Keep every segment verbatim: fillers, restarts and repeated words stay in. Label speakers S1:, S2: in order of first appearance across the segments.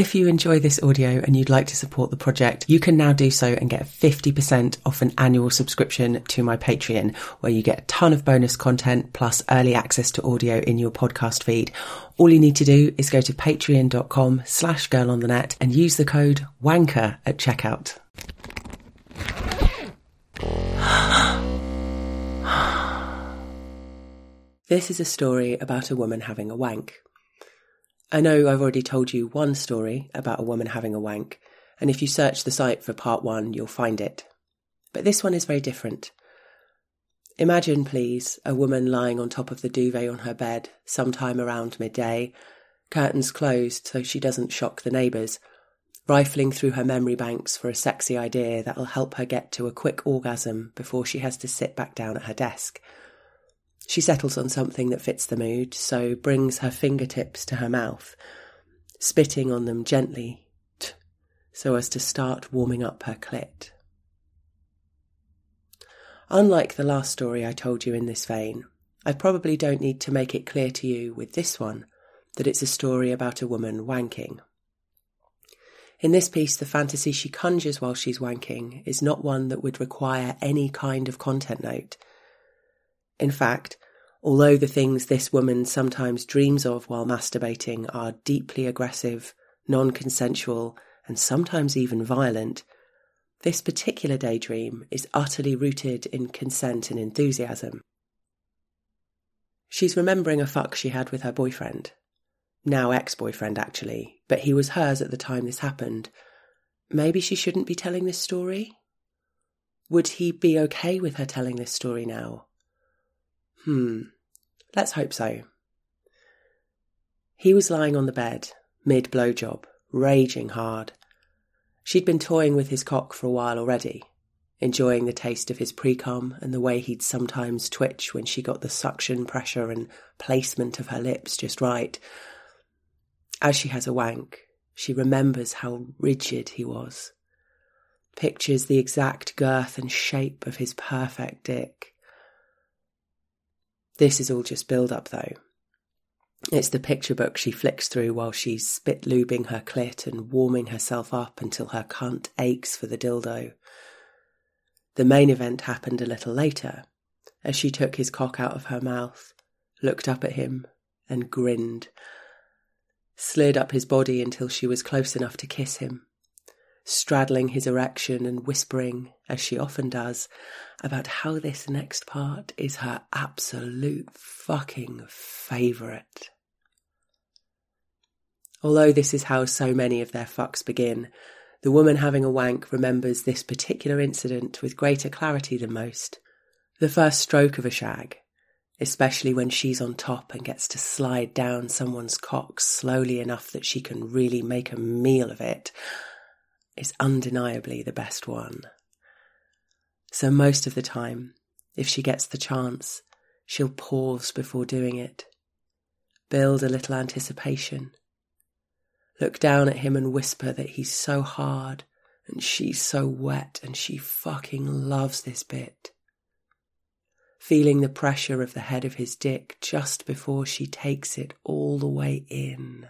S1: If you enjoy this audio and you'd like to support the project, you can now do so and get fifty percent off an annual subscription to my Patreon, where you get a ton of bonus content plus early access to audio in your podcast feed. All you need to do is go to patreon.com slash girl on the net and use the code WANKER at checkout. This is a story about a woman having a wank. I know I've already told you one story about a woman having a wank, and if you search the site for part one, you'll find it. But this one is very different. Imagine, please, a woman lying on top of the duvet on her bed sometime around midday, curtains closed so she doesn't shock the neighbours, rifling through her memory banks for a sexy idea that'll help her get to a quick orgasm before she has to sit back down at her desk. She settles on something that fits the mood, so brings her fingertips to her mouth, spitting on them gently, t- so as to start warming up her clit. Unlike the last story I told you in this vein, I probably don't need to make it clear to you with this one that it's a story about a woman wanking. In this piece, the fantasy she conjures while she's wanking is not one that would require any kind of content note. In fact, although the things this woman sometimes dreams of while masturbating are deeply aggressive, non-consensual, and sometimes even violent, this particular daydream is utterly rooted in consent and enthusiasm. She's remembering a fuck she had with her boyfriend. Now ex-boyfriend, actually, but he was hers at the time this happened. Maybe she shouldn't be telling this story? Would he be okay with her telling this story now? Hmm, let's hope so. He was lying on the bed, mid-blowjob, raging hard. She'd been toying with his cock for a while already, enjoying the taste of his pre-cum and the way he'd sometimes twitch when she got the suction pressure and placement of her lips just right. As she has a wank, she remembers how rigid he was, pictures the exact girth and shape of his perfect dick. This is all just build-up, though. It's the picture book she flicks through while she's spit-lubing her clit and warming herself up until her cunt aches for the dildo. The main event happened a little later, as she took his cock out of her mouth, looked up at him, and grinned. Slid up his body until she was close enough to kiss him, straddling his erection and whispering, as she often does, about how this next part is her absolute fucking favourite. Although this is how so many of their fucks begin, the woman having a wank remembers this particular incident with greater clarity than most. The first stroke of a shag, especially when she's on top and gets to slide down someone's cock slowly enough that she can really make a meal of it, is undeniably the best one. So most of the time, if she gets the chance, she'll pause before doing it, build a little anticipation, look down at him and whisper that he's so hard and she's so wet and she fucking loves this bit, feeling the pressure of the head of his dick just before she takes it all the way in.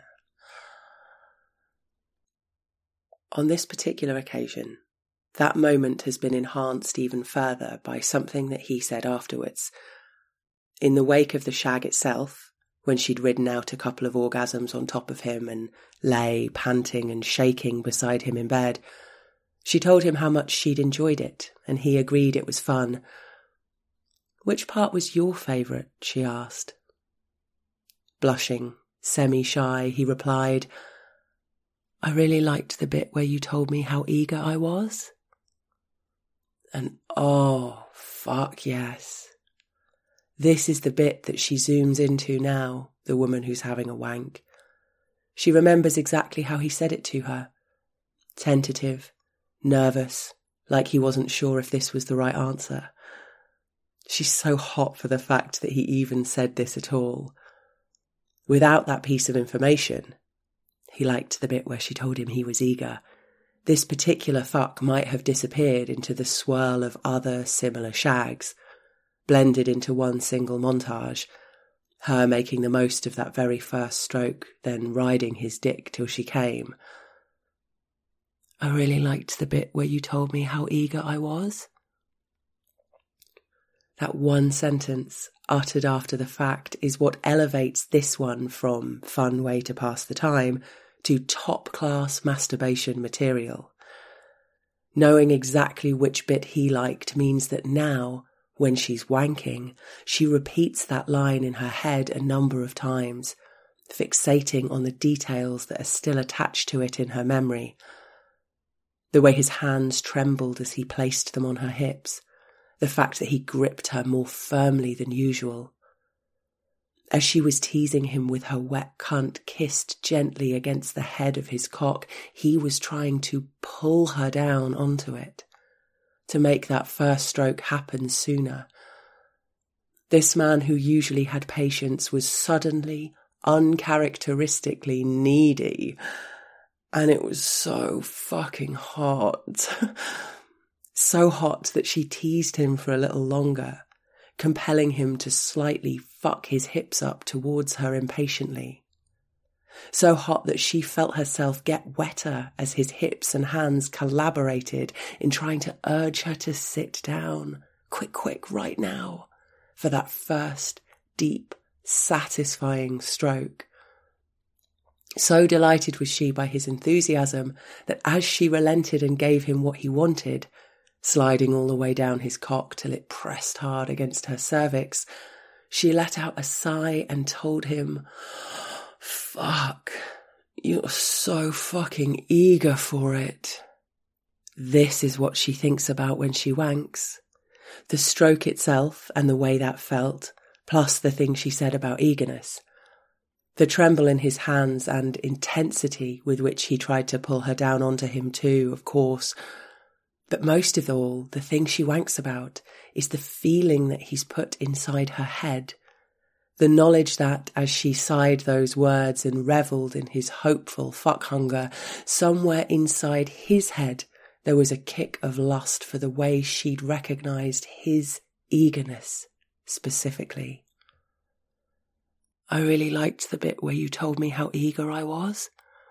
S1: On this particular occasion, that moment has been enhanced even further by something that he said afterwards. In the wake of the shag itself, when she'd ridden out a couple of orgasms on top of him and lay panting and shaking beside him in bed, she told him how much she'd enjoyed it, and he agreed it was fun. "Which part was your favourite?" she asked. Blushing, semi-shy, he replied, "I really liked the bit where you told me how eager I was." And oh, fuck yes. This is the bit that she zooms into now, the woman who's having a wank. She remembers exactly how he said it to her. Tentative, nervous, like he wasn't sure if this was the right answer. She's so hot for the fact that he even said this at all. Without that piece of information, he liked the bit where she told him he was eager. This particular fuck might have disappeared into the swirl of other similar shags, blended into one single montage, her making the most of that very first stroke, then riding his dick till she came, I really liked the bit where you told me how eager I was. That one sentence, uttered after the fact, is what elevates this one from fun way to pass the time to top-class masturbation material. Knowing exactly which bit he liked means that now, when she's wanking, she repeats that line in her head a number of times, fixating on the details that are still attached to it in her memory. The way his hands trembled as he placed them on her hips, the fact that he gripped her more firmly than usual. As she was teasing him with her wet cunt kissed gently against the head of his cock, he was trying to pull her down onto it, to make that first stroke happen sooner. This man who usually had patience was suddenly, uncharacteristically needy, and it was so fucking hot. So hot that she teased him for a little longer, compelling him to slightly fuck his hips up towards her impatiently. So hot that she felt herself get wetter as his hips and hands collaborated in trying to urge her to sit down, quick, quick, right now, for that first, deep, satisfying stroke. So delighted was she by his enthusiasm that as she relented and gave him what he wanted, sliding all the way down his cock till it pressed hard against her cervix, she let out a sigh and told him, "Fuck, you're so fucking eager for it." This is what she thinks about when she wanks. The stroke itself and the way that felt, plus the thing she said about eagerness. The tremble in his hands and intensity with which he tried to pull her down onto him too, of course. But most of all, the thing she wanks about is the feeling that he's put inside her head. The knowledge that, as she sighed those words and revelled in his hopeful fuck hunger, somewhere inside his head there was a kick of lust for the way she'd recognised his eagerness specifically. I really liked the bit where you told me how eager I was.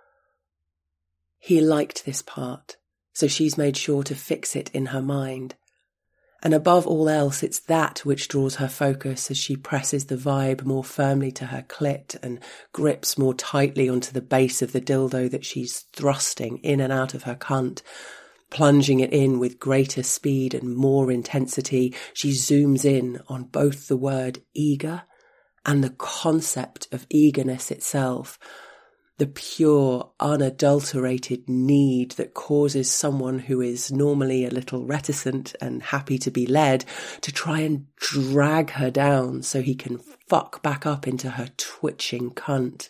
S1: He liked this part, so she's made sure to fix it in her mind. And above all else, it's that which draws her focus as she presses the vibe more firmly to her clit and grips more tightly onto the base of the dildo that she's thrusting in and out of her cunt. Plunging it in with greater speed and more intensity, she zooms in on both the word eager and the concept of eagerness itself. The pure, unadulterated need that causes someone who is normally a little reticent and happy to be led to try and drag her down so he can fuck back up into her twitching cunt.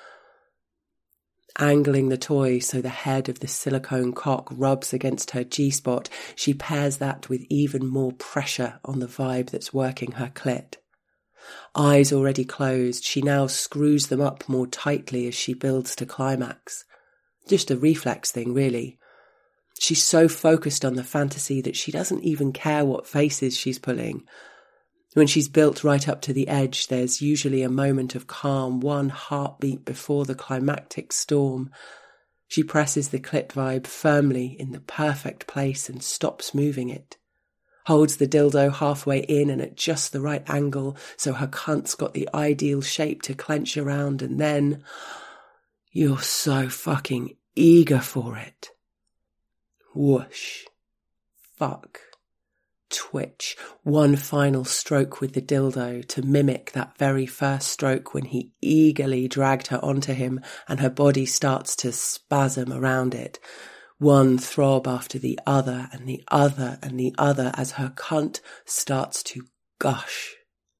S1: Angling the toy so the head of the silicone cock rubs against her G-spot, she pairs that with even more pressure on the vibe that's working her clit. Eyes already closed, she now screws them up more tightly as she builds to climax. Just a reflex thing, really. She's so focused on the fantasy that she doesn't even care what faces she's pulling. When she's built right up to the edge, there's usually a moment of calm, one heartbeat before the climactic storm. She presses the clit vibe firmly in the perfect place and stops moving it. Holds the dildo halfway in and at just the right angle so her cunt's got the ideal shape to clench around, and then, you're so fucking eager for it. Whoosh. Fuck. Twitch. One final stroke with the dildo to mimic that very first stroke when he eagerly dragged her onto him and her body starts to spasm around it. One throb after the other and the other and the other as her cunt starts to gush.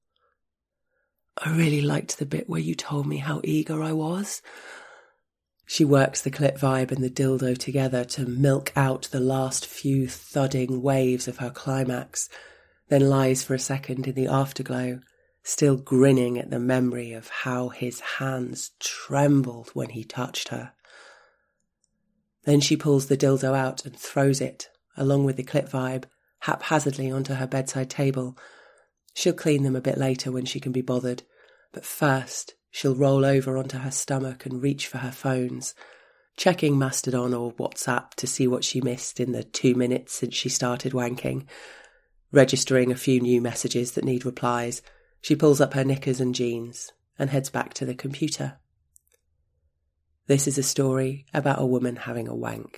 S1: I really liked the bit where you told me how eager I was. She works the clit vibe and the dildo together to milk out the last few thudding waves of her climax, then lies for a second in the afterglow, still grinning at the memory of how his hands trembled when he touched her. Then she pulls the dildo out and throws it, along with the clit vibe, haphazardly onto her bedside table. She'll clean them a bit later when she can be bothered, but first she'll roll over onto her stomach and reach for her phones. checking Mastodon or WhatsApp to see what she missed in the two minutes since she started wanking, registering a few new messages that need replies, she pulls up her knickers and jeans and heads back to the computer. This is a story about a woman having a wank.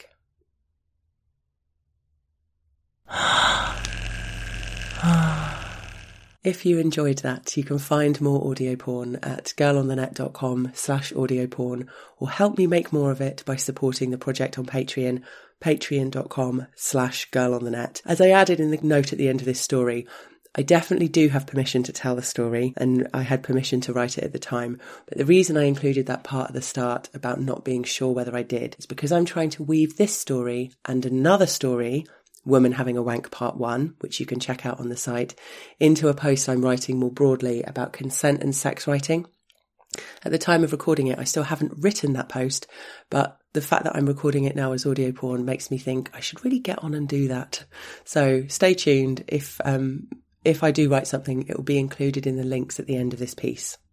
S1: If you enjoyed that, you can find more audio porn at girlonthenet.com slash audio porn, or help me make more of it by supporting the project on Patreon, patreon.com slash girlonthenet. As I added in the note at the end of this story, I definitely do have permission to tell the story, and I had permission to write it at the time. But the reason I included that part at the start about not being sure whether I did is because I'm trying to weave this story and another story, Woman Having a Wank Part one, which you can check out on the site, into a post I'm writing more broadly about consent and sex writing. At the time of recording it, I still haven't written that post, but the fact that I'm recording it now as audio porn makes me think I should really get on and do that. So stay tuned. If um, if I do write something, it will be included in the links at the end of this piece.